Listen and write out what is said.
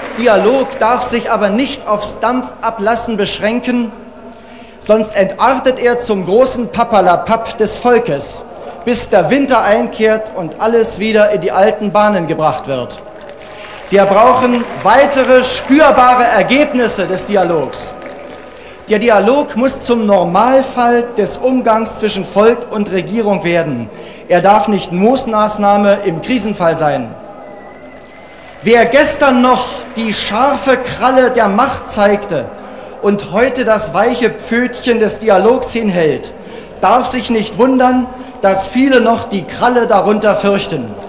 Dialog darf sich aber nicht aufs Dampfablassen beschränken, sonst entartet er zum großen Papperlapapp des Volkes, bis der Winter einkehrt und alles wieder in die alten Bahnen gebracht wird. Wir brauchen weitere spürbare Ergebnisse des Dialogs. Der Dialog muss zum Normalfall des Umgangs zwischen Volk und Regierung werden. Er darf nicht Moosmaßnahme im Krisenfall sein. Wer gestern noch die scharfe Kralle der Macht zeigte und heute das weiche Pfötchen des Dialogs hinhält, darf sich nicht wundern, dass viele noch die Kralle darunter fürchten.